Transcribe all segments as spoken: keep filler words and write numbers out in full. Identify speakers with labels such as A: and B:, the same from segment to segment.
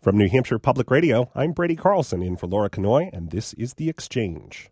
A: From New Hampshire Public Radio, I'm Brady Carlson in for Laura Kanoy, and this is The Exchange.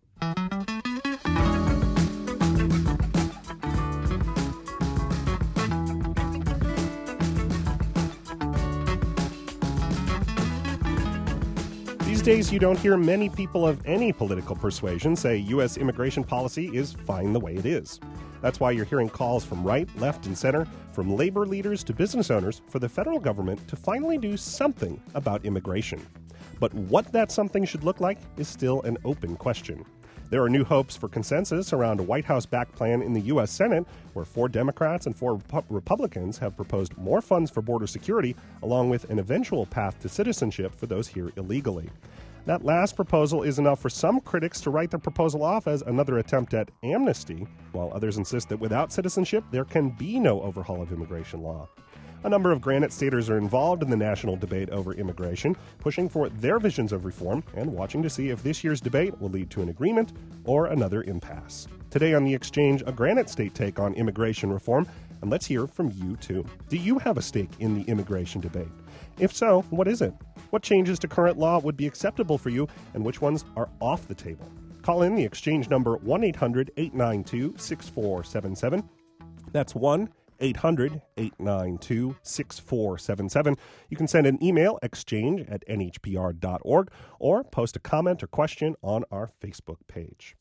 A: These days, you don't hear many people of any political persuasion say U S immigration policy is fine the way it is. That's why you're hearing calls from right, left, and center, from labor leaders to business owners, for the federal government to finally do something about immigration. But what that something should look like is still an open question. There are new hopes for consensus around a White House-backed plan in the U S Senate, where four Democrats and four Repu- Republicans have proposed more funds for border security, along with an eventual path to citizenship for those here illegally. That last proposal is enough for some critics to write the proposal off as another attempt at amnesty, while others insist that without citizenship, there can be no overhaul of immigration law. A number of Granite Staters are involved in the national debate over immigration, pushing for their visions of reform and watching to see if this year's debate will lead to an agreement or another impasse. Today on The Exchange, a Granite State take on immigration reform, and let's hear from you too. Do you have a stake in the immigration debate? If so, what is it? What changes to current law would be acceptable for you, and which ones are off the table? Call in the Exchange number one eight hundred eight nine two six four seven seven. That's one eight hundred eight nine two six four seven seven. You can send an email, exchange at n h p r dot org, or post a comment or question on our Facebook page.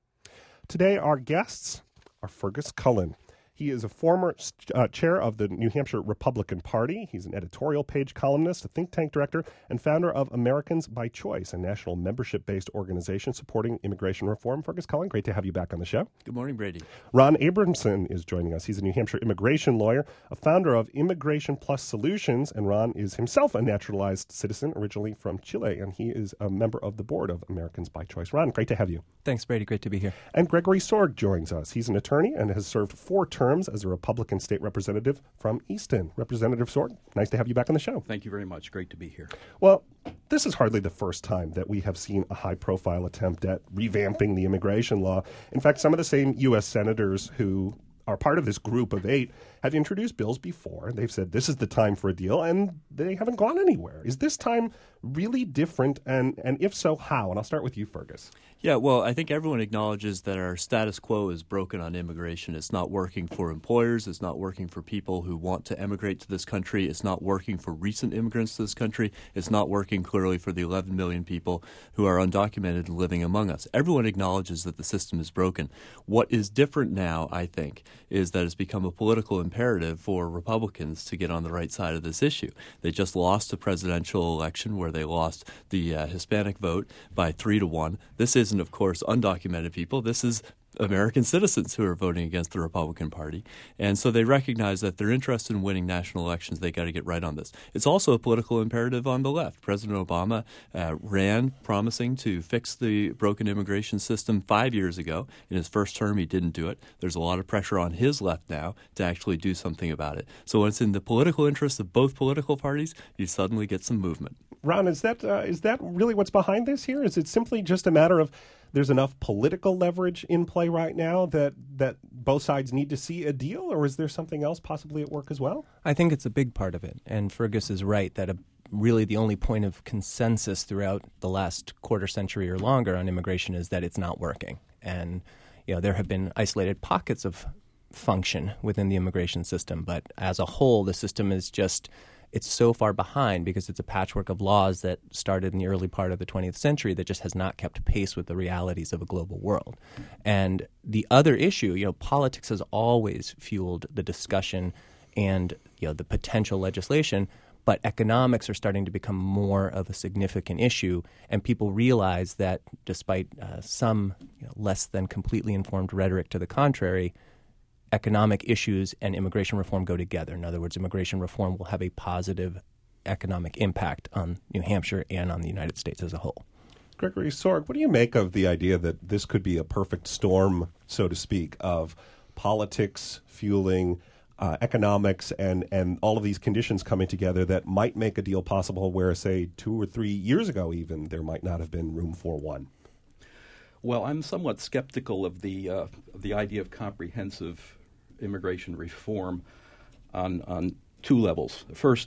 A: Today, our guests are Fergus Cullen. He is a former uh, chair of the New Hampshire Republican Party. He's an editorial page columnist, a think tank director, and founder of Americans by Choice, a national membership-based organization supporting immigration reform. Fergus Cullen, great to have you back on the show.
B: Good morning, Brady.
A: Ron Abramson is joining us. He's a New Hampshire immigration lawyer, a founder of Immigration Plus Solutions, and Ron is himself a naturalized citizen, originally from Chile, and he is a member of the board of Americans by Choice. Ron, great to have you.
C: Thanks, Brady. Great to be here.
A: And Gregory Sorg joins us. He's an attorney and has served four terms as a Republican state representative from Easton. Representative Sorg, nice to have you back on the show.
B: Thank you very much. Great to be here.
A: Well, this is hardly the first time that we have seen a high-profile attempt at revamping the immigration law. In fact, some of the same U S senators who are part of this group of eight have introduced bills before. They've said this is the time for a deal, and they haven't gone anywhere. Is this time really different, and, and if so, how? And I'll start with you, Fergus.
B: Yeah, well, I think everyone acknowledges that our status quo is broken on immigration. It's not working for employers. It's not working for people who want to emigrate to this country. It's not working for recent immigrants to this country. It's not working clearly for the eleven million people who are undocumented and living among us. Everyone acknowledges that the system is broken. What is different now, I think, is that it's become a political imperative for Republicans to get on the right side of this issue. They just lost a presidential election where they lost the uh, Hispanic vote by three to one. This isn't, of course, undocumented people. This is American citizens who are voting against the Republican Party. And so they recognize that they're interested in winning national elections. They got to get right on this. It's also a political imperative on the left. President Obama uh, ran promising to fix the broken immigration system five years ago. In his first term, he didn't do it. There's a lot of pressure on his left now to actually do something about it. So when it's in the political interest of both political parties, you suddenly get some movement.
A: Ron, is that uh, is that really what's behind this here? Is it simply just a matter of there's enough political leverage in play right now that, that both sides need to see a deal, or is there something else possibly at work as well?
C: I think it's a big part of it, and Fergus is right that a, really the only point of consensus throughout the last quarter century or longer on immigration is that it's not working. And you know, there have been isolated pockets of function within the immigration system, but as a whole, the system is just it's so far behind because it's a patchwork of laws that started in the early part of the twentieth century that just has not kept pace with the realities of a global world. And the other issue, you know, politics has always fueled the discussion and, you know, the potential legislation, but economics are starting to become more of a significant issue, and people realize that despite uh, some you know, less than completely informed rhetoric to the contrary, economic issues and immigration reform go together. In other words, immigration reform will have a positive economic impact on New Hampshire and on the United States as a whole.
A: Gregory Sorg, what do you make of the idea that this could be a perfect storm, so to speak, of politics fueling uh, economics and, and all of these conditions coming together that might make a deal possible where, say, two or three years ago even, there might not have been room for one?
D: Well, I'm somewhat skeptical of the uh, of the idea of comprehensive immigration reform on on two levels. First,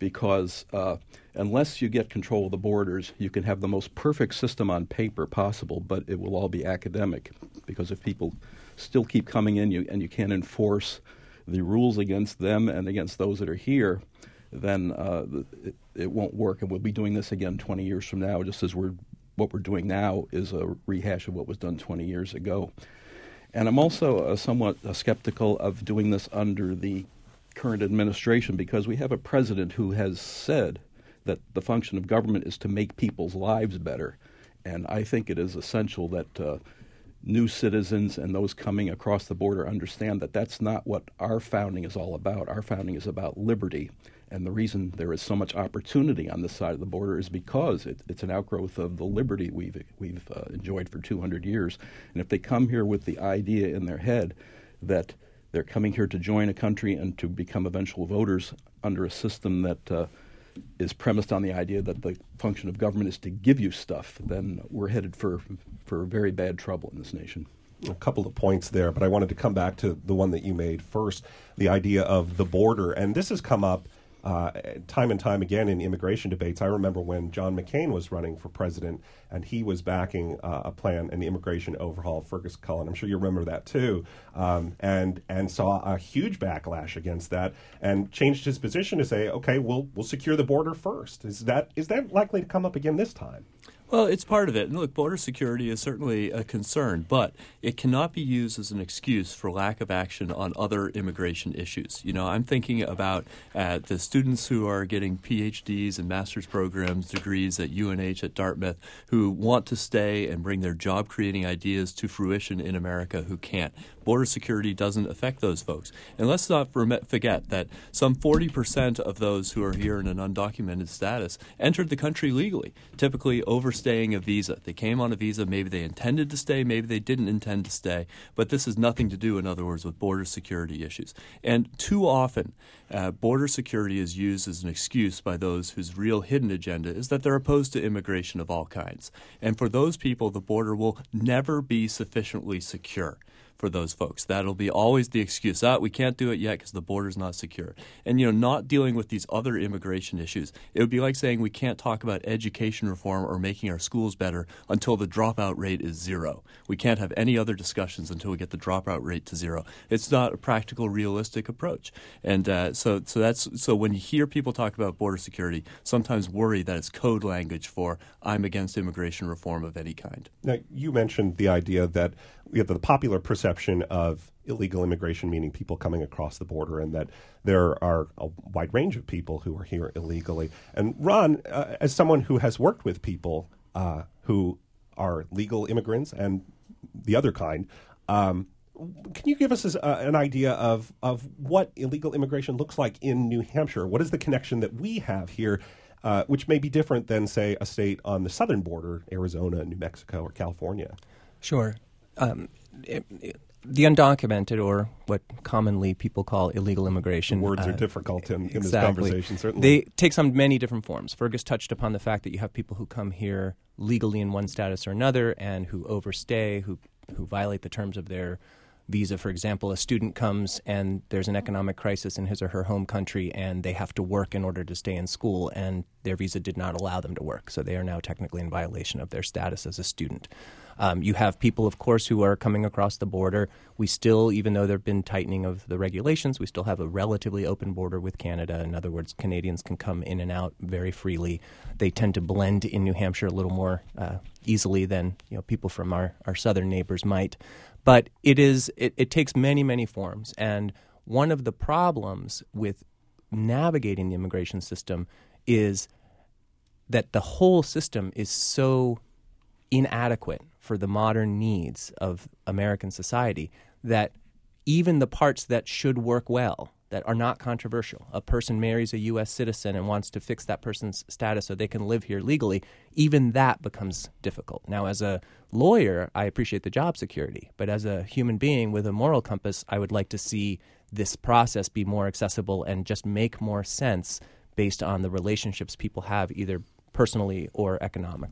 D: because uh, unless you get control of the borders, you can have the most perfect system on paper possible, but it will all be academic, because if people still keep coming in you, and you can't enforce the rules against them and against those that are here, then uh, it, it won't work. And we'll be doing this again twenty years from now, just as we're what we're doing now is a rehash of what was done twenty years ago. And I'm also uh, somewhat uh, skeptical of doing this under the current administration, because we have a president who has said that the function of government is to make people's lives better. And I think it is essential that uh, new citizens and those coming across the border understand that that's not what our founding is all about. Our founding is about liberty. And the reason there is so much opportunity on this side of the border is because it, it's an outgrowth of the liberty we've, we've uh, enjoyed for two hundred years. And if they come here with the idea in their head that they're coming here to join a country and to become eventual voters under a system that uh, is premised on the idea that the function of government is to give you stuff, then we're headed for, for very bad trouble in this nation.
A: A couple of points there, but I wanted to come back to the one that you made first, the idea of the border. And this has come up Uh, time and time again in immigration debates. I remember when John McCain was running for president, and he was backing uh, a plan, an immigration overhaul, Fergus Cullen. I'm sure you remember that too, um, and and saw a huge backlash against that, and changed his position to say, okay, we'll we'll secure the border first. Is that is that likely to come up again this time?
B: Well, it's part of it. And look, border security is certainly a concern, but it cannot be used as an excuse for lack of action on other immigration issues. You know, I'm thinking about uh, the students who are getting P H Ds and master's programs, degrees at U N H, at Dartmouth, who want to stay and bring their job-creating ideas to fruition in America who can't. Border security doesn't affect those folks. And let's not forget that some forty percent of those who are here in an undocumented status entered the country legally, typically overstaying a visa. They came on a visa, maybe they intended to stay, maybe they didn't intend to stay, but this has nothing to do, in other words, with border security issues. And too often, uh, border security is used as an excuse by those whose real hidden agenda is that they're opposed to immigration of all kinds. And for those people, the border will never be sufficiently secure. For those folks, that'll be always the excuse. Ah, we can't do it yet because the border's not secure. And, you know, not dealing with these other immigration issues, it would be like saying we can't talk about education reform or making our schools better until the dropout rate is zero. We can't have any other discussions until we get the dropout rate to zero. It's not a practical, realistic approach. And uh, so, so that's so when you hear people talk about border security, sometimes worry that it's code language for I'm against immigration reform of any kind.
A: Now, you mentioned the idea that we have the popular perception of illegal immigration, meaning people coming across the border, and that there are a wide range of people who are here illegally. And Ron, uh, as someone who has worked with people uh, who are legal immigrants and the other kind, um, can you give us a, an idea of, of what illegal immigration looks like in New Hampshire? What is the connection that we have here, uh, which may be different than, say, a state on the southern border, Arizona, New Mexico, or California?
C: Sure. Um, it, it, the undocumented, or what commonly people call illegal immigration.
A: The words
C: uh,
A: are difficult in, in
C: exactly.
A: this conversation, certainly.
C: They take on many different forms. Fergus touched upon the fact that you have people who come here legally in one status or another and who overstay, who who violate the terms of their visa. For example, a student comes and there's an economic crisis in his or her home country and they have to work in order to stay in school, and their visa did not allow them to work. So they are now technically in violation of their status as a student. Um, you have people, of course, who are coming across the border. We still, even though there have been tightening of the regulations, we still have a relatively open border with Canada. In other words, Canadians can come in and out very freely. They tend to blend in New Hampshire a little more uh, easily than you know people from our, our southern neighbors might. But it is it, it takes many, many forms. And one of the problems with navigating the immigration system is that the whole system is so inadequate for the modern needs of American society that even the parts that should work well, that are not controversial, a person marries a U S citizen and wants to fix that person's status so they can live here legally, even that becomes difficult. Now, as a lawyer, I appreciate the job security, but as a human being with a moral compass, I would like to see this process be more accessible and just make more sense based on the relationships people have either personally or economically.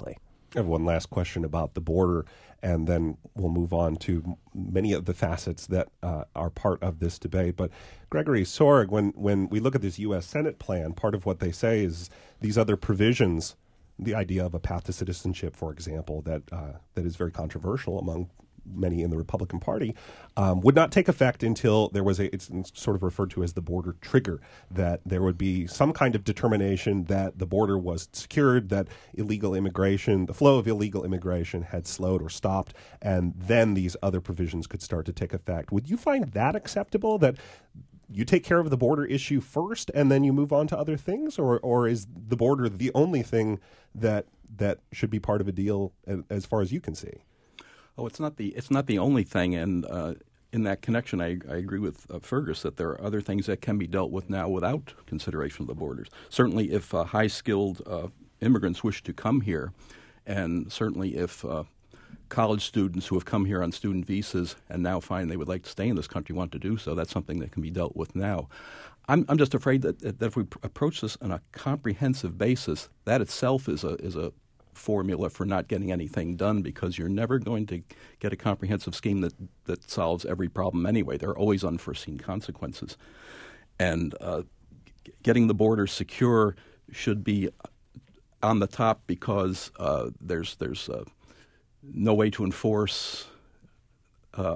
A: I have one last question about the border, and then we'll move on to many of the facets that uh, are part of this debate. But Gregory Sorg, when, when we look at this U S Senate plan, part of what they say is these other provisions, the idea of a path to citizenship, for example, that uh, that is very controversial among many in the Republican Party, um, would not take effect until there was a, it's sort of referred to as the border trigger, that there would be some kind of determination that the border was secured, that illegal immigration, the flow of illegal immigration had slowed or stopped, and then these other provisions could start to take effect. Would you find that acceptable, that you take care of the border issue first and then you move on to other things, or or is the border the only thing that that should be part of a deal as, as far as you can see?
D: Oh, it's not the it's not the only thing, and uh, in that connection, I, I agree with uh, Fergus that there are other things that can be dealt with now without consideration of the borders. Certainly, if uh, high-skilled uh, immigrants wish to come here, and certainly if uh, college students who have come here on student visas and now find they would like to stay in this country want to do so, that's something that can be dealt with now. I'm, I'm just afraid that, that if we pr- approach this on a comprehensive basis, that itself is a is a formula for not getting anything done, because you're never going to get a comprehensive scheme that, that solves every problem anyway. There are always unforeseen consequences. And uh, getting the border secure should be on the top, because uh, there's there's uh, no way to enforce uh,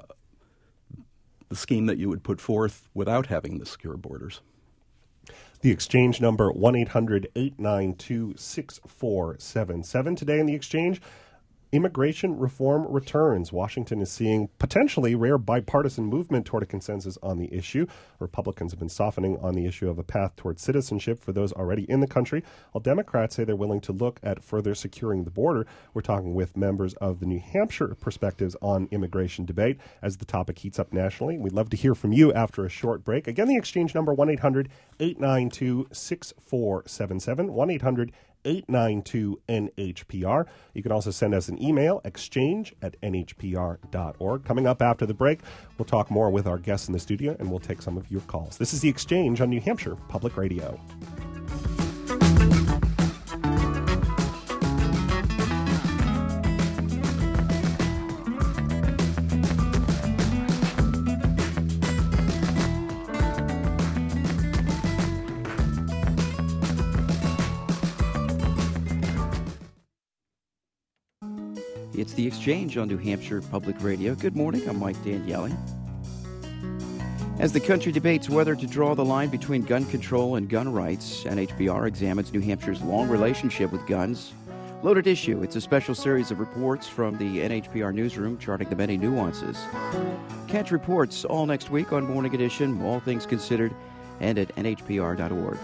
D: the scheme that you would put forth without having the secure borders.
A: The Exchange number, one eight hundred eight nine two six four seven seven. Today in the Exchange, immigration reform returns. Washington is seeing potentially rare bipartisan movement toward a consensus on the issue. Republicans have been softening on the issue of a path toward citizenship for those already in the country, while Democrats say they're willing to look at further securing the border. We're talking with members of the New Hampshire perspectives on immigration debate as the topic heats up nationally. We'd love to hear from you after a short break. Again, the Exchange number, one eight hundred eight nine two six four seven seven, one eight hundred eight nine two N H P R. You can also send us an email, exchange at N H P R dot org. Coming up after the break, we'll talk more with our guests in the studio, and we'll take some of your calls. This is The Exchange on New Hampshire Public Radio.
E: It's The Exchange on New Hampshire Public Radio. Good morning, I'm Mike Daniele. As the country debates whether to draw the line between gun control and gun rights, N H P R examines New Hampshire's long relationship with guns. Loaded Issue, it's a special series of reports from the N H P R newsroom charting the many nuances. Catch reports all next week on Morning Edition, All Things Considered, and at N H P R dot org.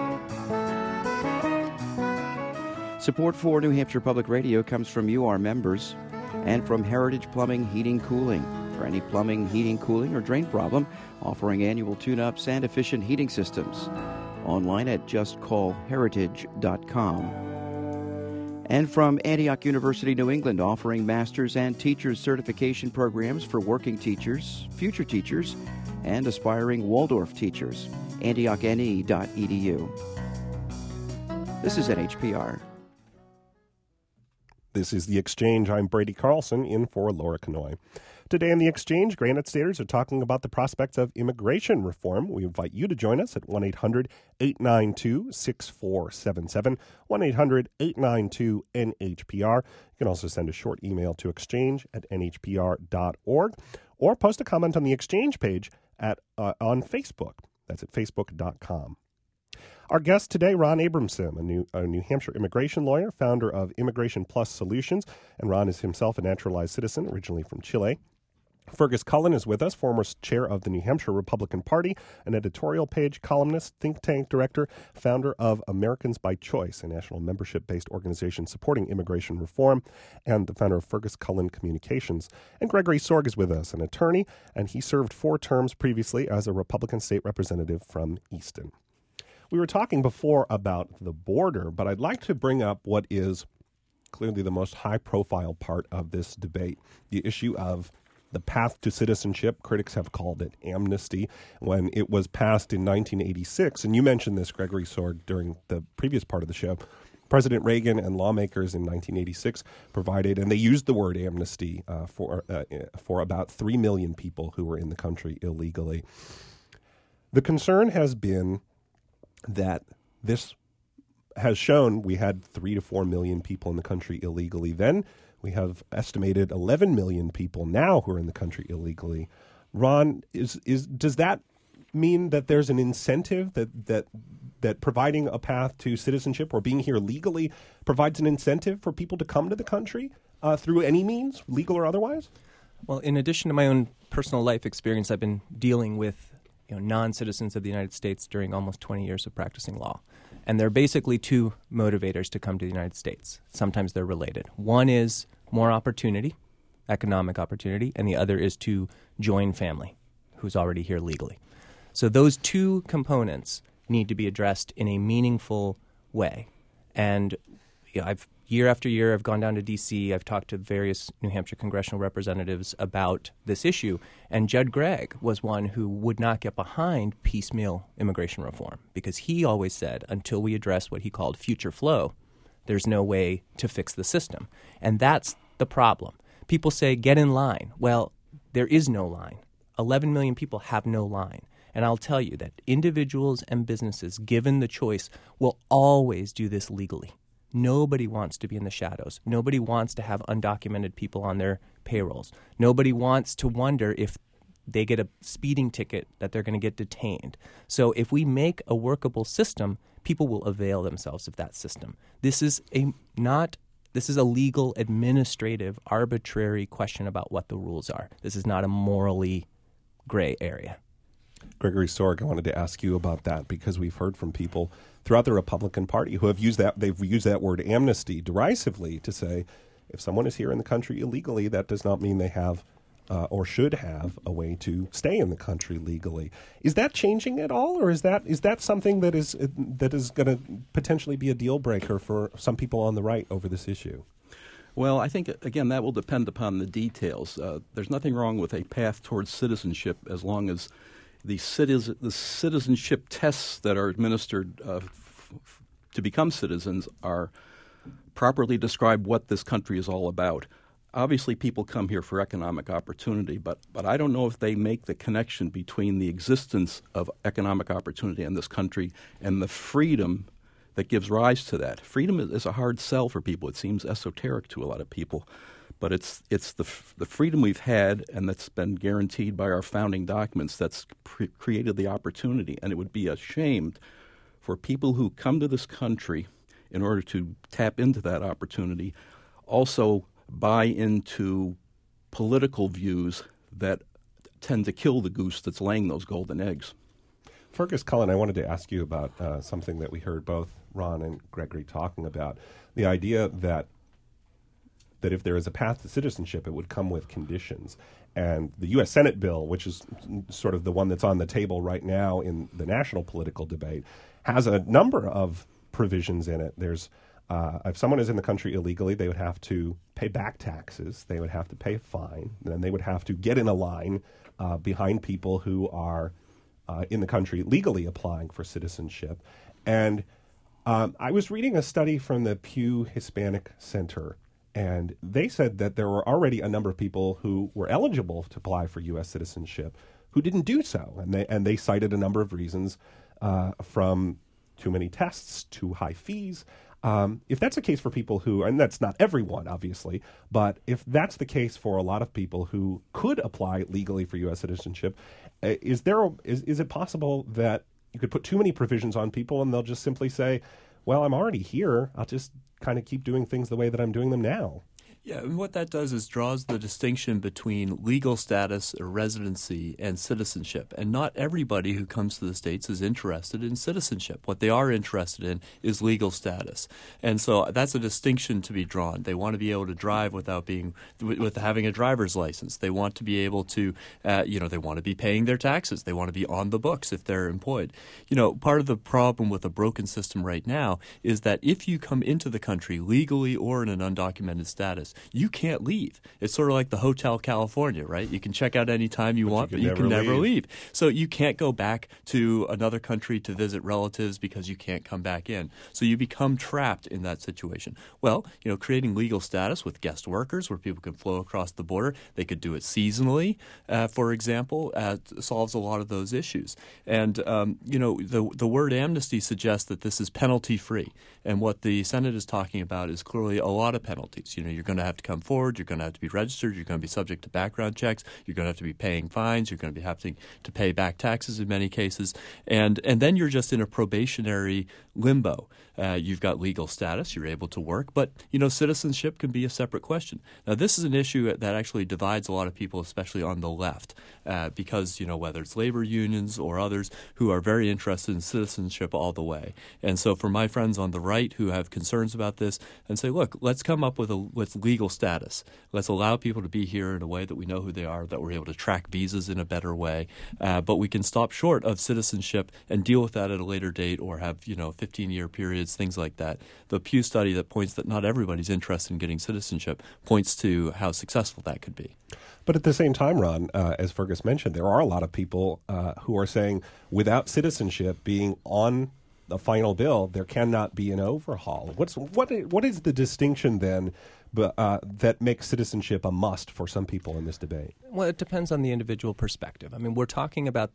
E: Support for New Hampshire Public Radio comes from you, our members, and from Heritage Plumbing, Heating, Cooling. For any plumbing, heating, cooling, or drain problem, offering annual tune-ups and efficient heating systems. Online at just call heritage dot com. And from Antioch University, New England, offering master's and teacher's certification programs for working teachers, future teachers, and aspiring Waldorf teachers. antioch N E dot E D U. This is N H P R.
A: This is The Exchange. I'm Brady Carlson, in for Laura Kanoy. Today in The Exchange, Granite Staters are talking about the prospects of immigration reform. We invite you to join us at one eight hundred eight nine two six four seven seven, one eight hundred eight nine two N H P R. You can also send a short email to exchange at N H P R dot org or post a comment on the Exchange page at uh, on Facebook. That's at facebook dot com. Our guest today, Ron Abramson, a New, a New Hampshire immigration lawyer, founder of Immigration Plus Solutions, and Ron is himself a naturalized citizen, originally from Chile. Fergus Cullen is with us, former chair of the New Hampshire Republican Party, an editorial page columnist, think tank director, founder of Americans by Choice, a national membership-based organization supporting immigration reform, and the founder of Fergus Cullen Communications. And Gregory Sorg is with us, an attorney, and he served four terms previously as a Republican state representative from Easton. We were talking before about the border, but I'd like to bring up what is clearly the most high-profile part of this debate, the issue of the path to citizenship. Critics have called it amnesty. When it was passed in nineteen eighty-six, and you mentioned this, Gregory Sorg, during the previous part of the show, President Reagan and lawmakers in nineteen eighty-six provided, and they used the word amnesty uh, for uh, for about three million people who were in the country illegally. The concern has been that this has shown we had three to four million people in the country illegally. Then we have estimated eleven million people now who are in the country illegally. Ron, is is does that mean that there's an incentive that that that providing a path to citizenship or being here legally provides an incentive for people to come to the country uh, through any means, legal or otherwise?
C: Well, in addition to my own personal life experience, I've been dealing with you know, non-citizens of the United States during almost twenty years of practicing law. And there are basically two motivators to come to the United States. Sometimes they're related. One is more opportunity, economic opportunity, and the other is to join family who's already here legally. So those two components need to be addressed in a meaningful way. And you know, I've year after year, I've gone down to D C, I've talked to various New Hampshire congressional representatives about this issue, and Judd Gregg was one who would not get behind piecemeal immigration reform because he always said, until we address what he called future flow, there's no way to fix the system. And that's the problem. People say, get in line. Well, there is no line. eleven million people have no line. And I'll tell you that individuals and businesses, given the choice, will always do this legally. Nobody wants to be in the shadows. Nobody wants to have undocumented people on their payrolls. Nobody wants to wonder if they get a speeding ticket that they're going to get detained. So if we make a workable system, people will avail themselves of that system. This is a not this is a legal, administrative, arbitrary question about what the rules are. This is not a morally gray area.
A: Gregory Sorg, I wanted to ask you about that because we've heard from people throughout the Republican Party who have used that they've used that word amnesty derisively to say if someone is here in the country illegally, that does not mean they have uh, or should have a way to stay in the country legally. Is that changing at all, or is that is that something that is uh, that is going to potentially be a deal breaker for some people on the right over this issue?
D: Well, I think, again, that will depend upon the details. Uh, there's nothing wrong with a path towards citizenship as long as the, citizen, the citizenship tests that are administered uh, f- f- to become citizens are properly describe what this country is all about. Obviously, people come here for economic opportunity, but, but I don't know if they make the connection between the existence of economic opportunity in this country and the freedom that gives rise to that. Freedom is a hard sell for people. It seems esoteric to a lot of people. But it's it's the the freedom we've had and that's been guaranteed by our founding documents that's pre- created the opportunity. And it would be a shame for people who come to this country in order to tap into that opportunity also buy into political views that tend to kill the goose that's laying those golden eggs.
A: Fergus Cullen, I wanted to ask you about uh, something that we heard both Ron and Gregory talking about, the idea that that if there is a path to citizenship, it would come with conditions. And the U S Senate bill, which is sort of the one that's on the table right now in the national political debate, has a number of provisions in it. There's uh, if someone is in the country illegally, they would have to pay back taxes, they would have to pay a fine, and then they would have to get in a line uh, behind people who are uh, in the country legally applying for citizenship. And um, I was reading a study from the Pew Hispanic Center, and they said that there were already a number of people who were eligible to apply for U S citizenship who didn't do so. And they and they cited a number of reasons, uh, from too many tests, too high fees. Um, if that's the case for people who, and that's not everyone, obviously, but if that's the case for a lot of people who could apply legally for U S citizenship, is there a, is, is it possible that you could put too many provisions on people and they'll just simply say, well, I'm already here, I'll just kind of keep doing things the way that I'm doing them now?
B: Yeah, and what that does is draws the distinction between legal status or residency and citizenship. And not everybody who comes to the States is interested in citizenship. What they are interested in is legal status. And so that's a distinction to be drawn. They want to be able to drive without being with having a driver's license. They want to be able to, uh, you know, they want to be paying their taxes. They want to be on the books if they're employed. You know, part of the problem with a broken system right now is that if you come into the country legally or in an undocumented status, is you can't leave. It's sort of like the Hotel California, right? You can check out any time you
A: but
B: want,
A: you
B: but
A: can
B: you can
A: never
B: never
A: leave.
B: leave. So you can't go back to another country to visit relatives because you can't come back in. So you become trapped in that situation. Well, you know, creating legal status with guest workers where people can flow across the border, they could do it seasonally, uh, for example, uh, solves a lot of those issues. And, um, you know, the, the word amnesty suggests that this is penalty-free. And what the Senate is talking about is clearly a lot of penalties. You know, you're going to have to come forward, you're going to have to be registered, you're going to be subject to background checks, you're going to have to be paying fines, you're going to be having to pay back taxes in many cases, and and then you're just in a probationary limbo. Uh, you've got legal status, you're able to work, but, you know, citizenship can be a separate question. Now, this is an issue that actually divides a lot of people, especially on the left, uh, because, you know, whether it's labor unions or others who are very interested in citizenship all the way. And so for my friends on the right who have concerns about this and say, look, let's come up with a with legal status. Let's allow people to be here in a way that we know who they are, that we're able to track visas in a better way, uh, but we can stop short of citizenship and deal with that at a later date or have, you know, fifteen-year periods, things like that. The Pew study that points that not everybody's interested in getting citizenship points to how successful that could be.
A: But at the same time, Ron, uh, as Fergus mentioned, there are a lot of people uh, who are saying without citizenship being on the final bill, there cannot be an overhaul. What's what? What is the distinction then uh, that makes citizenship a must for some people in this debate?
C: Well, it depends on the individual perspective. I mean, we're talking about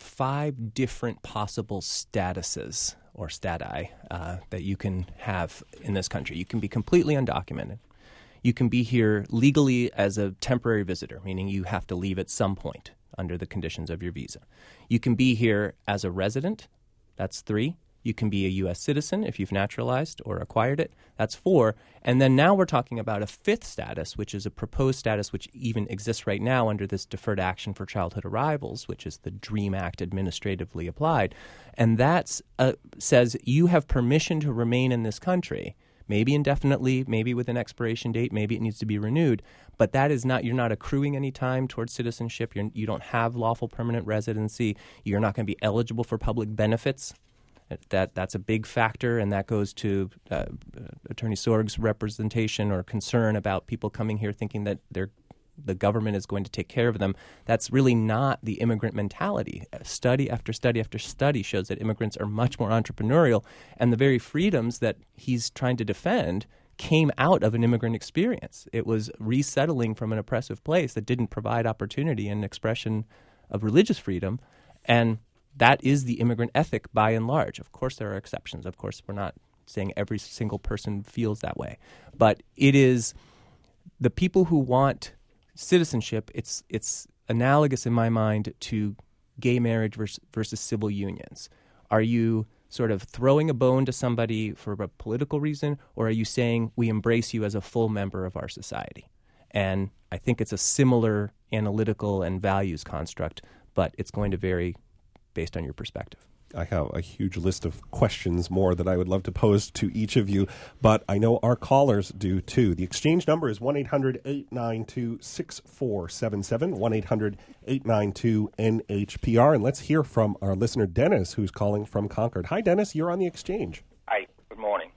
C: five different possible statuses or stati uh, that you can have in this country. You can be completely undocumented. You can be here legally as a temporary visitor, meaning you have to leave at some point under the conditions of your visa. You can be here as a resident. That's three. You can be a U S citizen if you've naturalized or acquired it. That's four. And then now we're talking about a fifth status, which is a proposed status which even exists right now under this Deferred Action for Childhood Arrivals, which is the DREAM Act administratively applied. And that uh, says you have permission to remain in this country, maybe indefinitely, maybe with an expiration date, maybe it needs to be renewed. But that is not, you're not accruing any time towards citizenship. You're, you don't have lawful permanent residency. You're not going to be eligible for public benefits. That that's a big factor, and that goes to uh, Attorney Sorg's representation or concern about people coming here thinking that they're, the government is going to take care of them. That's really not the immigrant mentality. Study after study after study shows that immigrants are much more entrepreneurial, and the very freedoms that he's trying to defend came out of an immigrant experience. It was resettling from an oppressive place that didn't provide opportunity and expression of religious freedom, and that is the immigrant ethic by and large. Of course, there are exceptions. Of course, we're not saying every single person feels that way. But it is the people who want citizenship, it's it's analogous in my mind to gay marriage versus, versus civil unions. Are you sort of throwing a bone to somebody for a political reason, or are you saying we embrace you as a full member of our society? And I think it's a similar analytical and values construct, but it's going to vary based on your perspective.
A: I have a huge list of questions more that I would love to pose to each of you, but I know our callers do too. The exchange number is one eight hundred eight nine two six four seven seven, one eight hundred eight nine two N H P R, and let's hear from our listener Dennis, who's calling from Concord. Hi, Dennis, you're on the exchange.
F: Hi, good morning.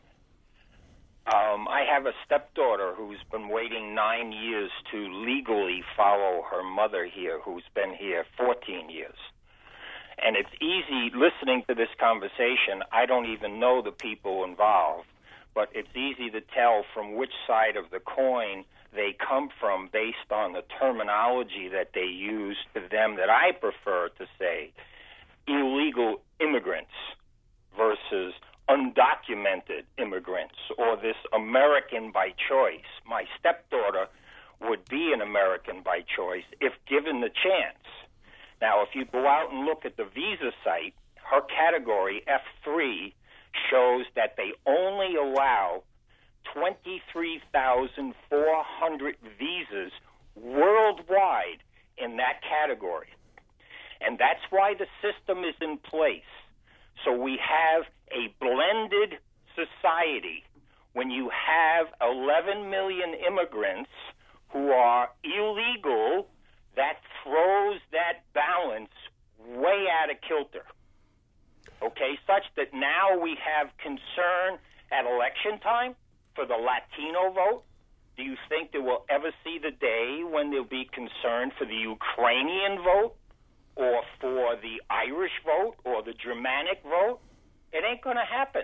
F: Um, I have a stepdaughter who's been waiting nine years to legally follow her mother here, who's been here fourteen years. And it's easy listening to this conversation. I don't even know the people involved, but it's easy to tell from which side of the coin they come from based on the terminology that they use to them that I prefer to say illegal immigrants versus undocumented immigrants, or this American by choice. My stepdaughter would be an American by choice if given the chance. Now, if you go out and look at the visa site, her category, F three, shows that they only allow twenty-three thousand four hundred visas worldwide in that category. And that's why the system is in place. So we have a blended society when you have eleven million immigrants who are illegal. That throws that balance way out of kilter, okay, such that now we have concern at election time for the Latino vote, do you think that we'll ever see the day when there'll be concern for the Ukrainian vote or for the Irish vote or the Germanic vote? It ain't going to happen.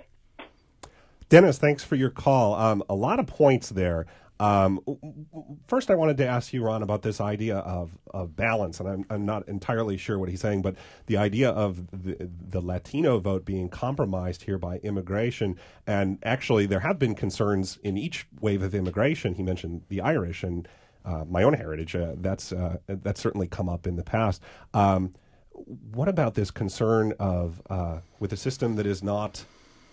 A: Dennis, thanks for your call. Um, a lot of points there. Um, first, I wanted to ask you, Ron, about this idea of, of balance, and I'm, I'm not entirely sure what he's saying, but the idea of the, the Latino vote being compromised here by immigration, and actually there have been concerns in each wave of immigration. He mentioned the Irish and uh, my own heritage. Uh, that's uh, that's certainly come up in the past. Um, what about this concern of uh, with a system that is not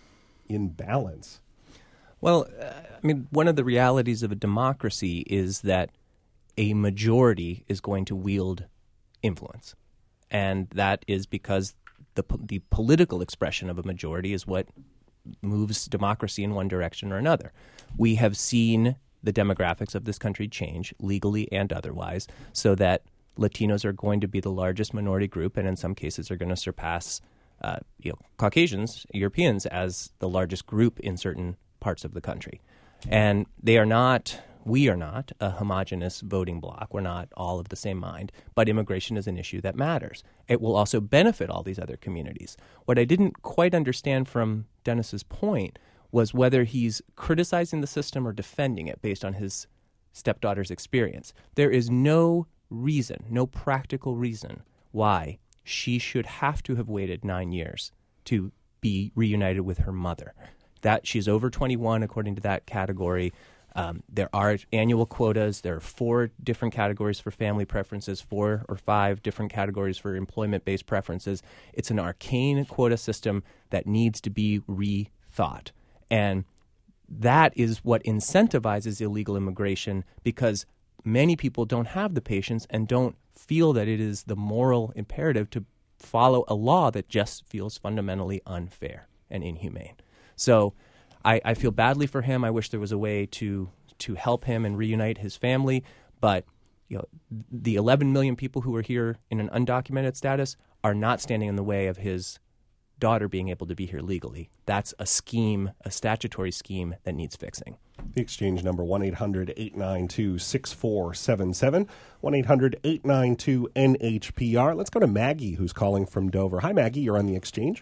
A: in balance?
C: Well, uh, I mean, one of the realities of a democracy is that a majority is going to wield influence. And that is because the the political expression of a majority is what moves democracy in one direction or another. We have seen the demographics of this country change, legally and otherwise, so that Latinos are going to be the largest minority group, and in some cases are going to surpass uh, you know, Caucasians, Europeans, as the largest group in certain parts of the country. And they are not, we are not a homogenous voting bloc. We're not all of the same mind, but immigration is an issue that matters. It will also benefit all these other communities. What I didn't quite understand from Dennis's point was whether he's criticizing the system or defending it based on his stepdaughter's experience. There is no reason, no practical reason why she should have to have waited nine years to be reunited with her mother. That she's over twenty-one, according to that category. Um, there are annual quotas. There are four different categories for family preferences, four or five different categories for employment-based preferences. It's an arcane quota system that needs to be rethought. And that is what incentivizes illegal immigration, because many people don't have the patience and don't feel that it is the moral imperative to follow a law that just feels fundamentally unfair and inhumane. So I, I feel badly for him. I wish there was a way to to help him and reunite his family. But you know, the eleven million people who are here in an undocumented status are not standing in the way of his daughter being able to be here legally. That's a scheme, a statutory scheme that needs fixing.
A: The exchange number, one eight hundred eight nine two six four seven seven, one eight hundred eight nine two N H P R. Let's go to Maggie, who's calling from Dover. Hi, Maggie. You're on the exchange.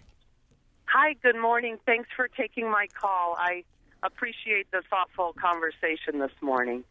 G: Hi, good morning. Thanks for taking my call. I appreciate the thoughtful conversation this morning.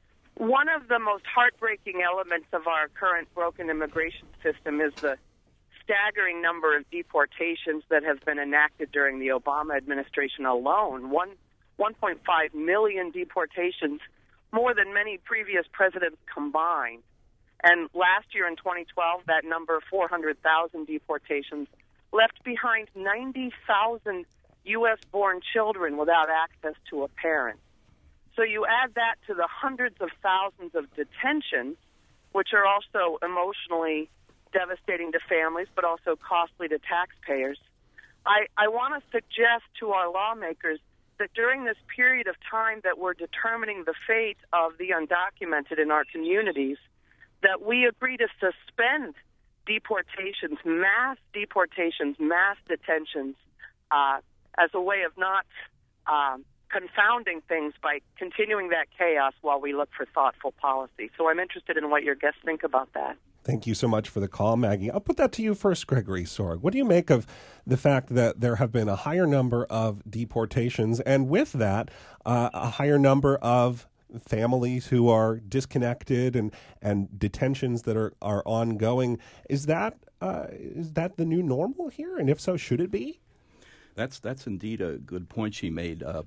G: One of the most heartbreaking elements of our current broken immigration system is the staggering number of deportations that have been enacted during the Obama administration alone. One, one point five million deportations, more than many previous presidents combined. And last year in twenty twelve, that number, four hundred thousand deportations, left behind ninety thousand U S born children without access to a parent. So you add that to the hundreds of thousands of detentions, which are also emotionally devastating to families, but also costly to taxpayers. I, I want to suggest to our lawmakers that during this period of time that we're determining the fate of the undocumented in our communities, that we agree to suspend deportations, mass deportations, mass detentions, uh, as a way of not um, confounding things by continuing that chaos while we look for thoughtful policy. So I'm interested in what your guests think about that.
A: Thank you so much for the call, Maggie. I'll put that to you first, Gregory Sorg. What do you make of the fact that there have been a higher number of deportations, and with that, uh, a higher number of families who are disconnected and, and detentions that are, are ongoing? Is that uh, is that the new normal here? And if so, should it be?
D: That's that's indeed a good point she made. Uh,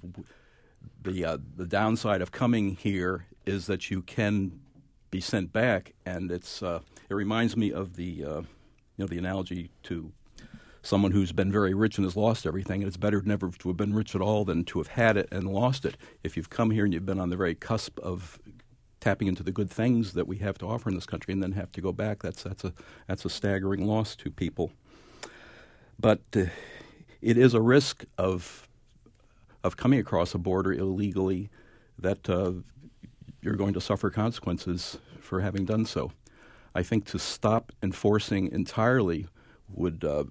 D: the uh, the downside of coming here is that you can be sent back, and it's uh, it reminds me of the uh, you know the analogy to someone who's been very rich and has lost everything, and it's better never to have been rich at all than to have had it and lost it. If you've come here and you've been on the very cusp of tapping into the good things that we have to offer in this country and then have to go back, that's that's a that's a staggering loss to people. But uh, it is a risk of of coming across a border illegally that uh, you're going to suffer consequences for having done so. I think to stop enforcing entirely would uh,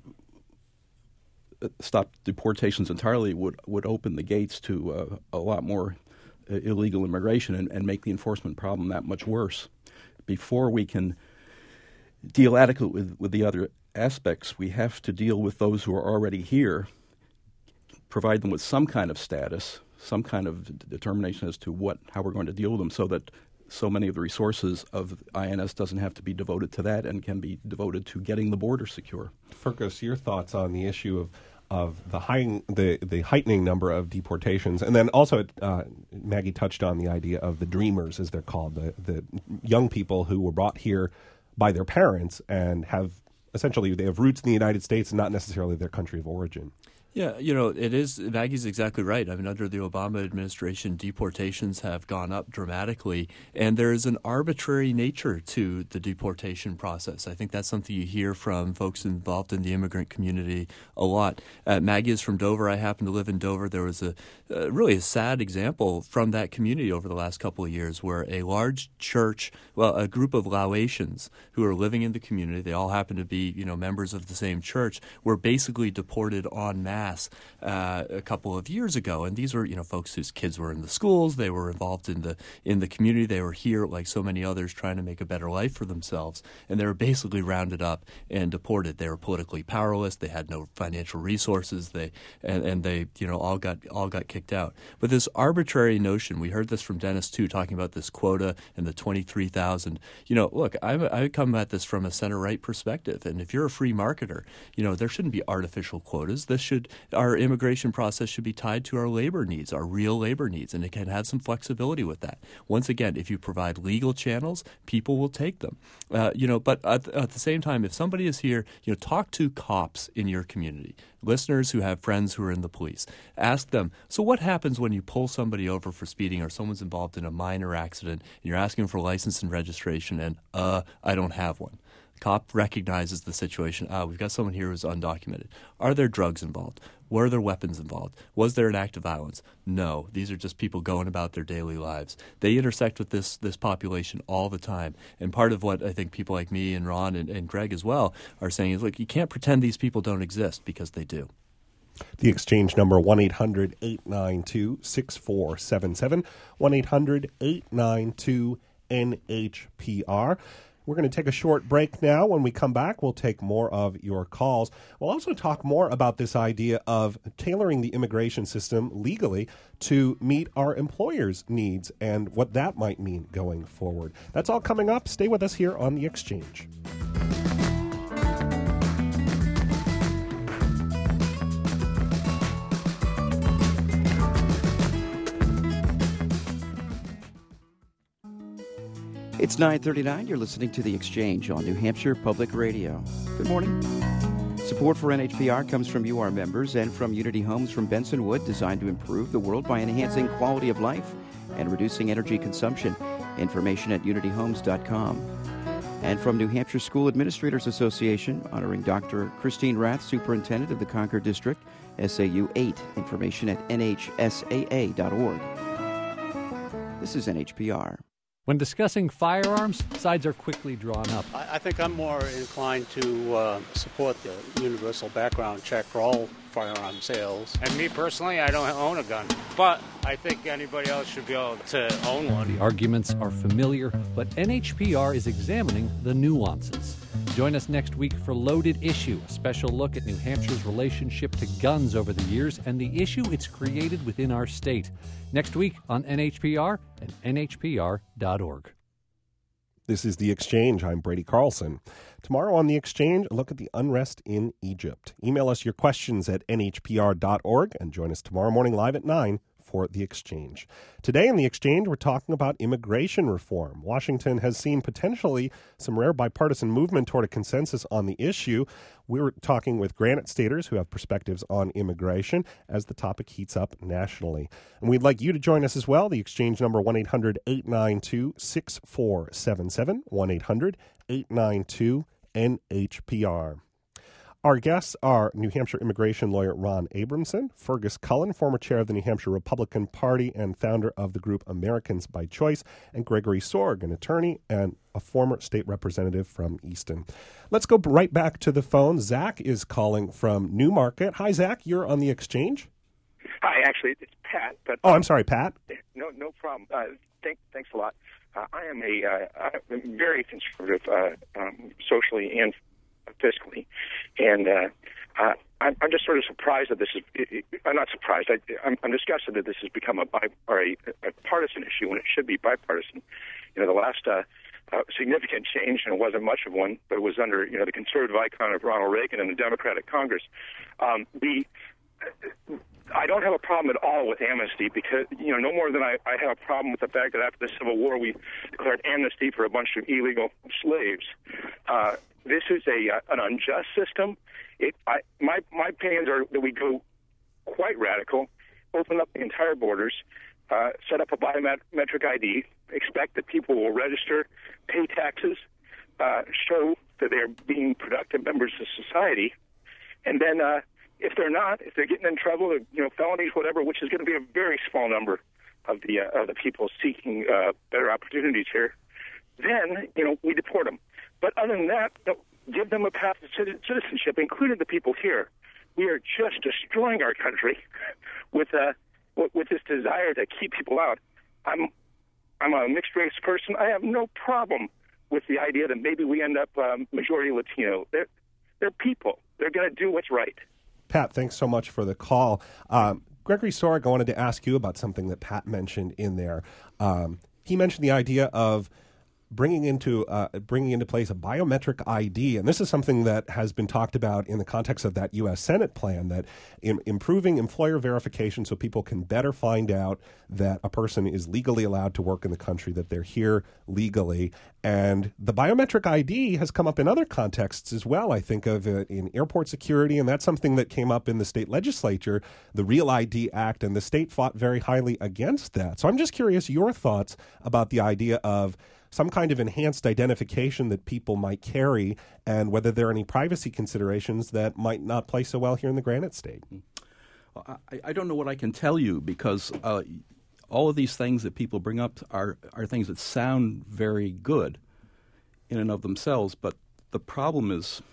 D: stop deportations entirely would, would open the gates to uh, a lot more uh, illegal immigration and, and make the enforcement problem that much worse. Before we can deal adequately with, with the other aspects, we have to deal with those who are already here, provide them with some kind of status, some kind of determination as to what how we're going to deal with them, so that so many of the resources of I N S doesn't have to be devoted to that and can be devoted to getting the border secure.
A: Fergus, your thoughts on the issue of of the, high, the the heightening number of deportations, and then also uh, Maggie touched on the idea of the dreamers, as they're called, the the young people who were brought here by their parents and have essentially they have roots in the United States and not necessarily their country of origin.
B: Yeah, you know, it is, Maggie's exactly right. I mean, under the Obama administration, deportations have gone up dramatically, and there is an arbitrary nature to the deportation process. I think that's something you hear from folks involved in the immigrant community a lot. Uh, Maggie is from Dover. I happen to live in Dover. There was a uh, really a sad example from that community over the last couple of years where a large church, well, a group of Laotians who are living in the community, they all happen to be, you know, members of the same church, were basically deported en masse Uh, a couple of years ago, and these were, you know, folks whose kids were in the schools. They were involved in the in the community. They were here, like so many others, trying to make a better life for themselves. And they were basically rounded up and deported. They were politically powerless. They had no financial resources. They and, and they, you know, all got all got kicked out. But this arbitrary notion, we heard this from Dennis too, talking about this quota and the twenty-three thousand. You know, look, I I come at this from a center right perspective, and if you're a free marketer, you know, there shouldn't be artificial quotas. This should Our immigration process should be tied to our labor needs, our real labor needs, and it can have some flexibility with that. Once again, if you provide legal channels, people will take them. Uh, you know, but at, at the same time, if somebody is here, you know, talk to cops in your community, listeners who have friends who are in the police. Ask them, so what happens when you pull somebody over for speeding or someone's involved in a minor accident and you're asking for license and registration and, uh, I don't have one? Cop recognizes the situation. Ah, we've got someone here who's undocumented. Are there drugs involved? Were there weapons involved? Was there an act of violence? No. These are just people going about their daily lives. They intersect with this this population all the time. And part of what I think people like me and Ron and, and Greg as well are saying is, look, you can't pretend these people don't exist, because they do.
A: The exchange number, one eight hundred eight nine two six four seven seven, one eight hundred eight nine two N H P R. We're going to take a short break now. When we come back, we'll take more of your calls. We'll also talk more about this idea of tailoring the immigration system legally to meet our employers' needs and what that might mean going forward. That's all coming up. Stay with us here on The Exchange.
E: It's nine thirty-nine. You're listening to The Exchange on New Hampshire Public Radio. Good morning. Support for N H P R comes from you, our members, and from Unity Homes from Bensonwood, designed to improve the world by enhancing quality of life and reducing energy consumption. Information at unity homes dot com. And from New Hampshire School Administrators Association, honoring Doctor Christine Rath, Superintendent of the Concord District, S A U eight. Information at N H S A A dot org. This is N H P R.
H: When discussing firearms, sides are quickly drawn up.
I: I, I think I'm more inclined to uh, support the universal background check for all firearm sales.
J: And me personally, I don't own a gun, but I think anybody else should be able to own one.
H: The arguments are familiar, but N H P R is examining the nuances. Join us next week for Loaded Issue, a special look at New Hampshire's relationship to guns over the years and the issue it's created within our state. Next week on N H P R and N H P R dot org.
A: This is The Exchange. I'm Brady Carlson. Tomorrow on The Exchange, a look at the unrest in Egypt. Email us your questions at N H P R dot org and join us tomorrow morning live at nine for The Exchange. Today in The Exchange, we're talking about immigration reform. Washington has seen potentially some rare bipartisan movement toward a consensus on the issue. We're talking with Granite Staters who have perspectives on immigration as the topic heats up nationally. And we'd like you to join us as well. The Exchange number, one eight hundred eight nine two six four seven seven, one eight hundred eight nine two N H P R. Our guests are New Hampshire immigration lawyer Ron Abramson, Fergus Cullen, former chair of the New Hampshire Republican Party and founder of the group Americans by Choice, and Gregory Sorg, an attorney and a former state representative from Easton. Let's go right back to the phone. Zach is calling from Newmarket. Hi, Zach. You're on The Exchange.
K: Hi, actually, it's Pat. But
A: oh, I'm sorry, Pat.
K: No, no problem. Uh, thank, thanks a lot. Uh, I am a uh, I'm very conservative, uh, um, socially and fiscally, and uh, uh, I'm, I'm just sort of surprised that this is. It, it, I'm not surprised. I, I'm, I'm disgusted that this has become a, bi, or a, a partisan issue when it should be bipartisan. You know, the last uh, uh, significant change, and it wasn't much of one, but it was under you know the conservative icon of Ronald Reagan and the Democratic Congress. Um, the I don't have a problem at all with amnesty because, you know, no more than I, I have a problem with the fact that after the Civil War we declared amnesty for a bunch of illegal slaves. Uh, this is a uh, an unjust system. It, I, my my opinions are that we go quite radical, open up the entire borders, uh, set up a biometric I D, expect that people will register, pay taxes, uh, show that they're being productive members of society, and then uh, if they're not, if they're getting in trouble, you know, felonies, whatever, which is going to be a very small number of the uh, of the people seeking uh, better opportunities here, then you know we deport them. But other than that, you know, give them a path to citizenship, including the people here. We are just destroying our country with uh, with this desire to keep people out. I'm I'm a mixed race person. I have no problem with the idea that maybe we end up um, majority Latino. They're they're people. They're going to do what's right.
A: Pat, thanks so much for the call. Um, Gregory Sorg, I wanted to ask you about something that Pat mentioned in there. Um, he mentioned the idea of bringing into uh, bringing into place a biometric I D, and this is something that has been talked about in the context of that U S Senate plan, that in, improving employer verification so people can better find out that a person is legally allowed to work in the country, that they're here legally. And the biometric I D has come up in other contexts as well. I think of it in airport security, and that's something that came up in the state legislature, the Real I D Act, and the state fought very highly against that. So I'm just curious your thoughts about the idea of some kind of enhanced identification that people might carry, and whether there are any privacy considerations that might not play so well here in the Granite State.
D: I, I don't know what I can tell you, because uh, all of these things that people bring up are, are things that sound very good in and of themselves, but the problem is,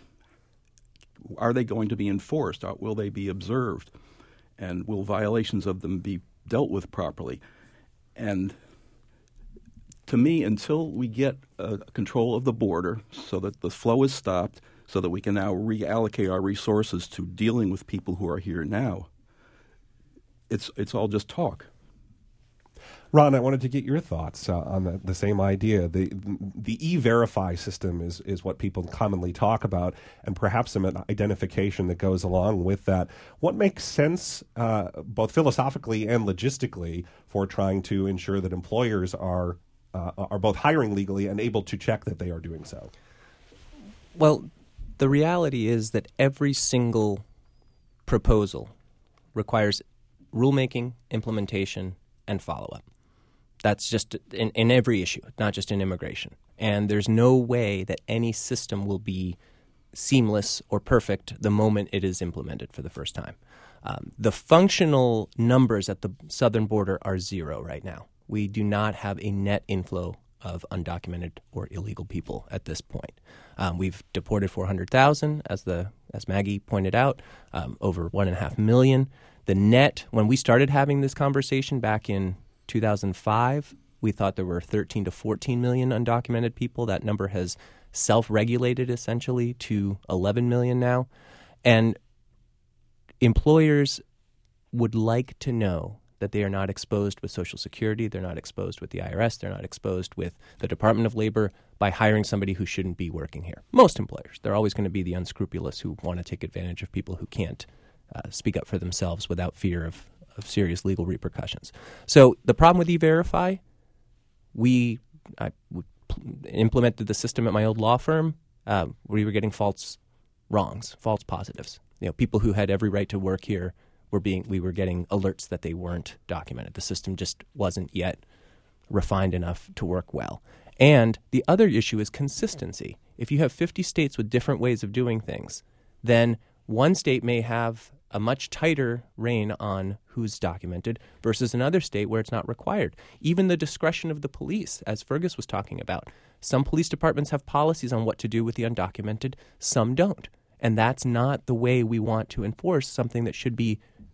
D: are they going to be enforced? Will they be observed? And will violations of them be dealt with properly? And to me, until we get uh, control of the border so that the flow is stopped, so that we can now reallocate our resources to dealing with people who are here now, it's it's all just talk.
A: Ron, I wanted to get your thoughts uh, on the, the same idea. The the E-Verify system is, is what people commonly talk about, and perhaps some identification that goes along with that. What makes sense, uh, both philosophically and logistically, for trying to ensure that employers are Uh, are both hiring legally and able to check that they are doing so?
C: Well, the reality is that every single proposal requires rulemaking, implementation, and follow-up. That's just in, in every issue, not just in immigration. And there's no way that any system will be seamless or perfect the moment it is implemented for the first time. Um, the functional numbers at the southern border are zero right now. We do not have a net inflow of undocumented or illegal people at this point. Um, we've deported four hundred thousand, as the as Maggie pointed out, um, over one and a half million. The net, when we started having this conversation back in two thousand five, we thought there were thirteen to fourteen million undocumented people. That number has self-regulated essentially to eleven million now. And employers would like to know that they are not exposed with Social Security, they're not exposed with the I R S, they're not exposed with the Department of Labor by hiring somebody who shouldn't be working here. Most employers. They're always going to be the unscrupulous who want to take advantage of people who can't uh, speak up for themselves without fear of, of serious legal repercussions. So the problem with E-Verify, we I we implemented the system at my old law firm. Uh, we were getting false wrongs, false positives. You know, people who had every right to work here were being, we were getting alerts that they weren't documented. The system just wasn't yet refined enough to work well. And the other issue is consistency. If you have fifty states with different ways of doing things, then one state may have a much tighter rein on who's documented versus another state where it's not required. Even the discretion of the police, as Fergus was talking about. Some police departments have policies on what to do with the undocumented, some don't. And that's not the way we want to enforce something that should be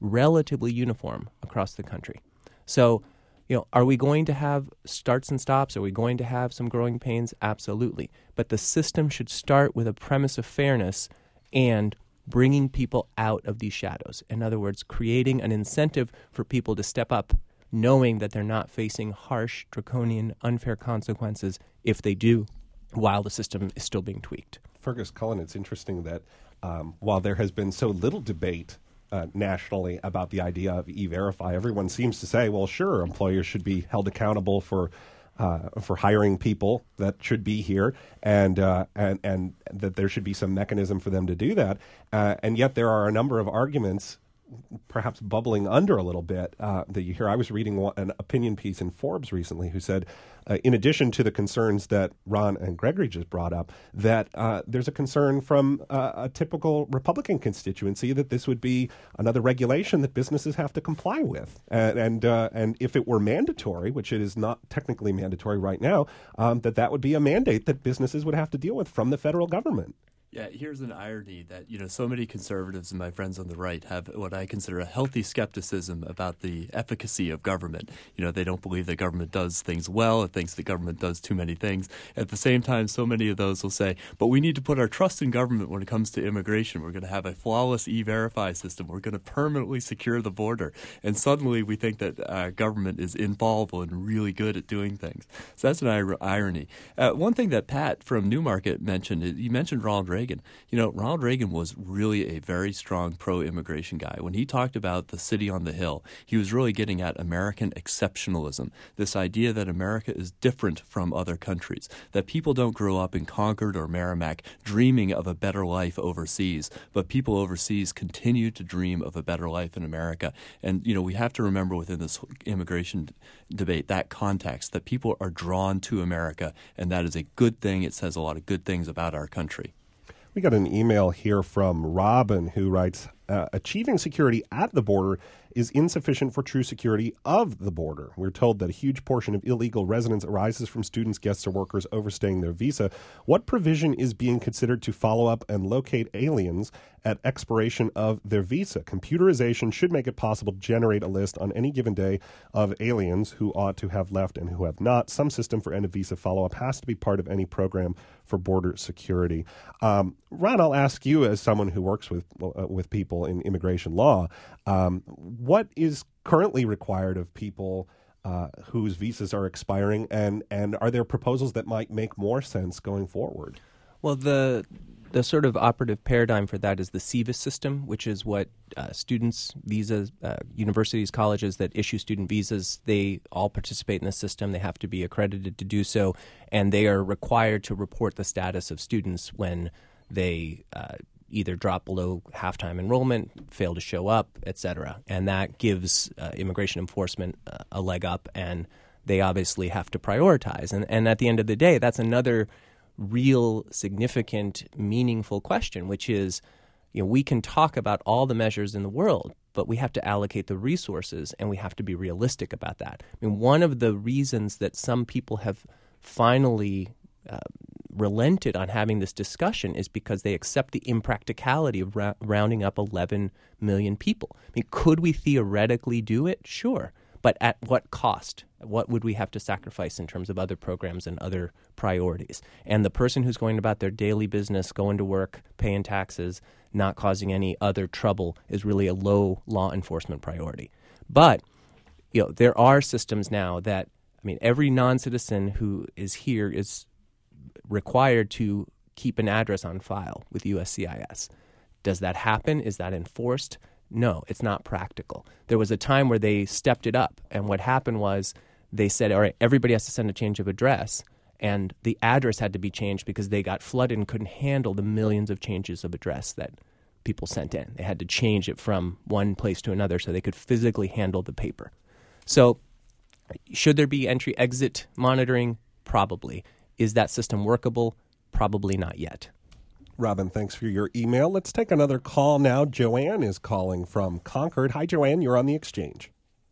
C: relatively uniform across the country. So, you know, are we going to have starts and stops? Are we going to have some growing pains? Absolutely. But the system should start with a premise of fairness and bringing people out of these shadows. In other words, creating an incentive for people to step up, knowing that they're not facing harsh, draconian, unfair consequences if they do, while the system is still being tweaked.
A: Fergus Cullen, it's interesting that um, while there has been so little debate uh, nationally about the idea of E-Verify, everyone seems to say, well, sure, employers should be held accountable for uh, for hiring people that should be here, and uh, and and that there should be some mechanism for them to do that. Uh, and yet there are a number of arguments, perhaps bubbling under a little bit, uh, that you hear. I was reading one, an opinion piece in Forbes recently who said, uh, in addition to the concerns that Ron and Gregory just brought up, that uh, there's a concern from uh, a typical Republican constituency that this would be another regulation that businesses have to comply with. And and, uh, and if it were mandatory, which it is not technically mandatory right now, um, that that would be a mandate that businesses would have to deal with from the federal government.
B: Yeah, here's an irony that, you know, so many conservatives and my friends on the right have what I consider a healthy skepticism about the efficacy of government. You know, they don't believe that government does things well. It thinks the government does too many things. At the same time, so many of those will say, but we need to put our trust in government when it comes to immigration. We're going to have a flawless E-Verify system. We're going to permanently secure the border. And suddenly we think that uh, government is infallible and really good at doing things. So that's an ir- irony. Uh, one thing that Pat from Newmarket mentioned, you mentioned Ronald Reagan. You know, Ronald Reagan was really a very strong pro-immigration guy. When he talked about the city on the hill, he was really getting at American exceptionalism, this idea that America is different from other countries, that people don't grow up in Concord or Merrimack dreaming of a better life overseas, but people overseas continue to dream of a better life in America. And, you know, we have to remember within this immigration debate that context, that people are drawn to America, and that is a good thing. It says a lot of good things about our country.
A: We got an email here from Robin who writes, uh, achieving security at the border is insufficient for true security of the border. We're told that a huge portion of illegal residence arises from students, guests, or workers overstaying their visa. What provision is being considered to follow up and locate aliens at expiration of their visa? Computerization should make it possible to generate a list on any given day of aliens who ought to have left and who have not. Some system for end of visa follow-up has to be part of any program for border security. Um, Ron, I'll ask you, as someone who works with uh, with people in immigration law, um, what is currently required of people uh, whose visas are expiring, and, and are there proposals that might make more sense going forward?
C: Well, the the sort of operative paradigm for that is the SEVIS system, which is what uh, students, visas, uh, universities, colleges that issue student visas, they all participate in the system. They have to be accredited to do so, and they are required to report the status of students when they uh, either drop below half-time enrollment, fail to show up, et cetera. And that gives uh, immigration enforcement uh, a leg up, and they obviously have to prioritize. And, and at the end of the day, that's another real, significant, meaningful question, which is, you know, we can talk about all the measures in the world, but we have to allocate the resources, and we have to be realistic about that. I mean, one of the reasons that some people have finally uh, relented on having this discussion is because they accept the impracticality of ra- rounding up eleven million people. I mean, could we theoretically do it? Sure. But at what cost? What would we have to sacrifice in terms of other programs and other priorities? And the person who's going about their daily business, going to work, paying taxes, not causing any other trouble is really a low law enforcement priority. But, you know, there are systems now that, I mean, every non-citizen who is here is required to keep an address on file with U S C I S. Does that happen? Is that enforced? No, it's not practical. There was a time where they stepped it up, and what happened was they said, all right, everybody has to send a change of address, and the address had to be changed because they got flooded and couldn't handle the millions of changes of address that people sent in. They had to change it from one place to another so they could physically handle the paper. So should there be entry-exit monitoring? Probably. Is that system workable? Probably not yet.
A: Robin, thanks for your email. Let's take another call now. Joanne is calling from Concord. Hi, Joanne. You're on the exchange.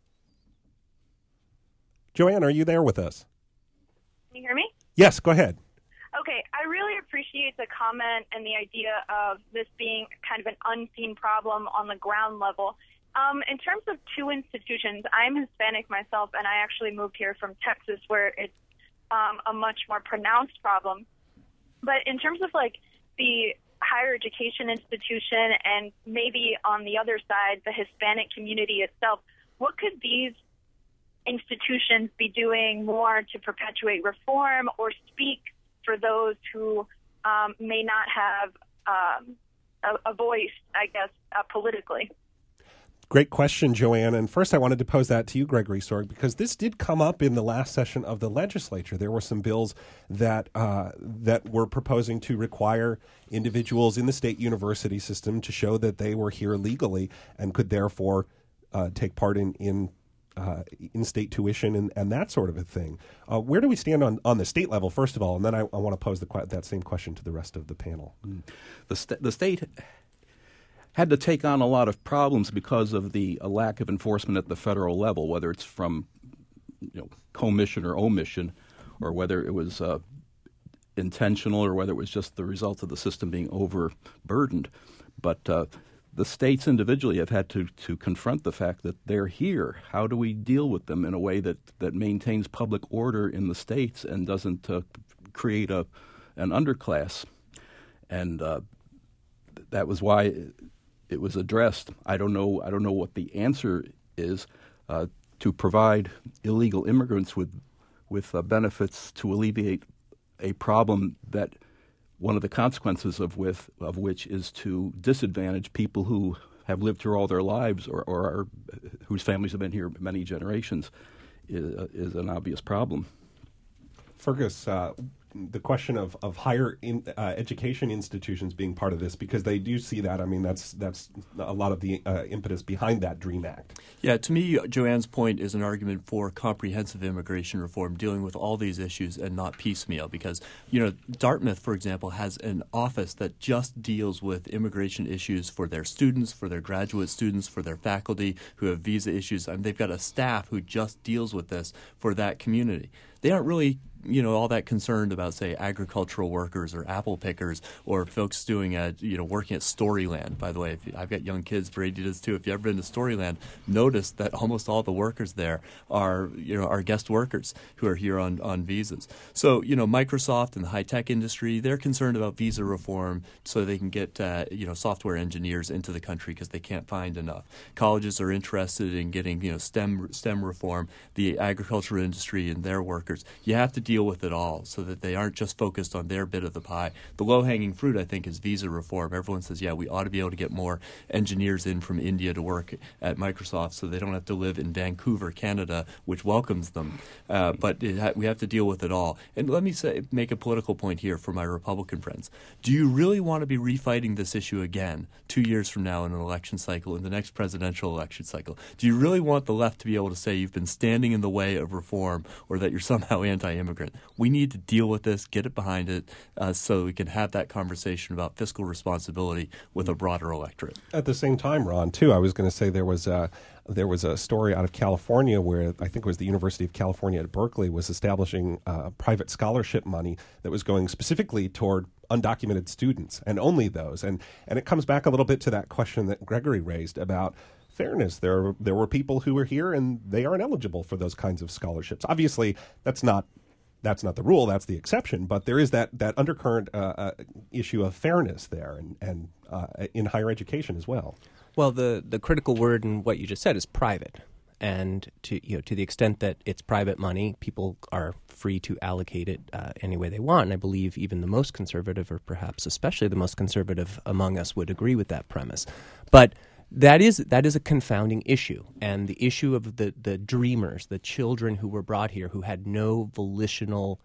A: Joanne, are you there with us?
L: Can you hear me?
A: Yes, go ahead.
L: Okay, I really appreciate the comment and the idea of this being kind of an unseen problem on the ground level. Um, in terms of two institutions, I'm Hispanic myself, and I actually moved here from Texas, where it's um, a much more pronounced problem. But in terms of like the higher education institution and maybe on the other side, the Hispanic community itself, what could these institutions be doing more to perpetuate reform or speak for those who um, may not have um, a, a voice, I guess, uh, politically?
A: Great question, Joanne. And first I wanted to pose that to you, Gregory Sorg, because this did come up in the last session of the legislature. There were some bills that uh, that were proposing to require individuals in the state university system to show that they were here legally and could therefore uh, take part in, in uh, in-state tuition and, and that sort of a thing. Uh, where do we stand on, on the state level, first of all? And then I, I want to pose the, that same question to the rest of the panel.
D: Mm. The, st- the state had to take on a lot of problems because of the uh, lack of enforcement at the federal level, whether it's from you know, commission or omission, or whether it was uh, intentional, or whether it was just the result of the system being overburdened. But uh, the states individually have had to, to confront the fact that they're here. How do we deal with them in a way that, that maintains public order in the states and doesn't uh, create a an underclass? And uh, that was why it was addressed. I don't know. I don't know what the answer is uh, to provide illegal immigrants with with uh, benefits to alleviate a problem that one of the consequences of with of which is to disadvantage people who have lived here all their lives, or, or are, whose families have been here many generations, is, uh, is an obvious problem.
A: Fergus, uh, the question of, of higher in, uh, education institutions being part of this, because they do see that. I mean, that's that's a lot of the uh, impetus behind that DREAM Act.
B: Yeah, to me, Joanne's point is an argument for comprehensive immigration reform, dealing with all these issues and not piecemeal. Because, you know, Dartmouth, for example, has an office that just deals with immigration issues for their students, for their graduate students, for their faculty who have visa issues. And they've got a staff who just deals with this for that community. They aren't really you know, all that concerned about, say, agricultural workers or apple pickers or folks doing, a, you know, working at Storyland. By the way, if you, I've got young kids, Brady does too. If you've ever been to Storyland, notice that almost all the workers there are, you know, are guest workers who are here on, on visas. So, you know, Microsoft and the high-tech industry, they're concerned about visa reform so they can get, uh, you know, software engineers into the country because they can't find enough. Colleges are interested in getting, you know, STEM STEM reform, the agricultural industry and their workers. You have to deal deal with it all so that they aren't just focused on their bit of the pie. The low-hanging fruit, I think, is visa reform. Everyone says, yeah, we ought to be able to get more engineers in from India to work at Microsoft so they don't have to live in Vancouver, Canada, which welcomes them. Uh, but it ha- we have to deal with it all. And let me say, make a political point here for my Republican friends. Do you really want to be refighting this issue again two years from now in an election cycle, in the next presidential election cycle? Do you really want the left to be able to say you've been standing in the way of reform or that you're somehow anti-immigrant? We need to deal with this, get it behind it, uh, so we can have that conversation about fiscal responsibility with a broader electorate.
A: At the same time, Ron, too, I was going to say there was a, there was a story out of California where I think it was the University of California at Berkeley was establishing uh, private scholarship money that was going specifically toward undocumented students and only those. And, and it comes back a little bit to that question that Gregory raised about fairness. There, there were people who were here and they aren't eligible for those kinds of scholarships. Obviously, that's not That's not the rule, that's the exception, but there is that, that undercurrent uh, uh, issue of fairness there and, and uh, in higher education as well.
C: Well, the, the critical word in what you just said is private. And to you know, to the extent that it's private money, people are free to allocate it uh, any way they want. And I believe even the most conservative, or perhaps especially the most conservative among us, would agree with that premise. But That is that is a confounding issue, and the issue of the, the dreamers, the children who were brought here who had no volitional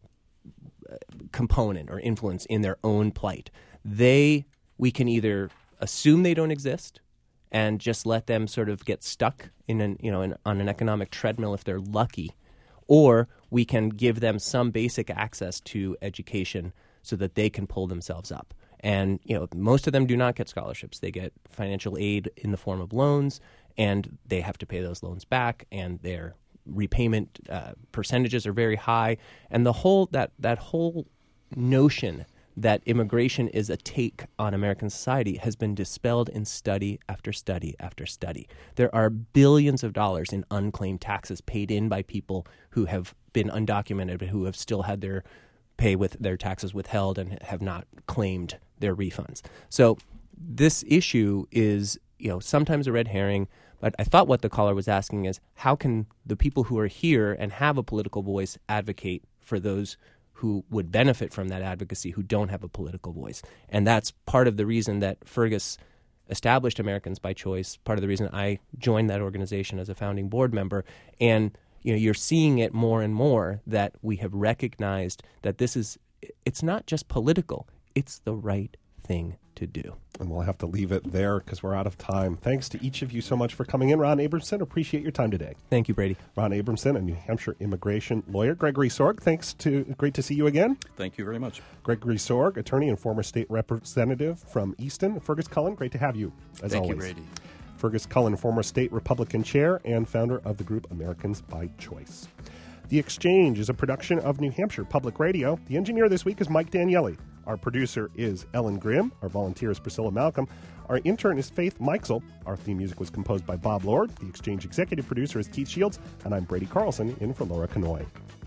C: component or influence in their own plight. They we can either assume they don't exist and just let them sort of get stuck in an you know in, on an economic treadmill if they're lucky, or we can give them some basic access to education so that they can pull themselves up. And, you know, most of them do not get scholarships. They get financial aid in the form of loans, and they have to pay those loans back, and their repayment uh, percentages are very high. And the whole that, that whole notion that immigration is a take on American society has been dispelled in study after study after study. There are billions of dollars in unclaimed taxes paid in by people who have been undocumented but who have still had their pay with their taxes withheld and have not claimed their refunds. So this issue is, you know, sometimes a red herring, but I thought what the caller was asking is how can the people who are here and have a political voice advocate for those who would benefit from that advocacy who don't have a political voice? And that's part of the reason that Fergus established Americans by Choice, part of the reason I joined that organization as a founding board member. And you know, you're seeing it more and more that we have recognized that this is, it's not just political, it's the right thing to do.
A: And we'll have to leave it there because we're out of time. Thanks to each of you so much for coming in. Ron Abramson, appreciate your time today.
C: Thank you, Brady.
A: Ron Abramson, a New Hampshire immigration lawyer. Gregory Sorg, thanks to, great to see you again.
D: Thank you very much.
A: Gregory Sorg, attorney and former state representative from Easton. Fergus Cullen, great to have you, as
B: Thank
A: always.
B: you, Brady.
A: Fergus Cullen, former state Republican chair and founder of the group Americans by Choice. The Exchange is a production of New Hampshire Public Radio. The engineer this week is Mike Daniele. Our producer is Ellen Grimm. Our volunteer is Priscilla Malcolm. Our intern is Faith Meixel. Our theme music was composed by Bob Lord. The Exchange executive producer is Keith Shields. And I'm Brady Carlson, in for Laura Canoy.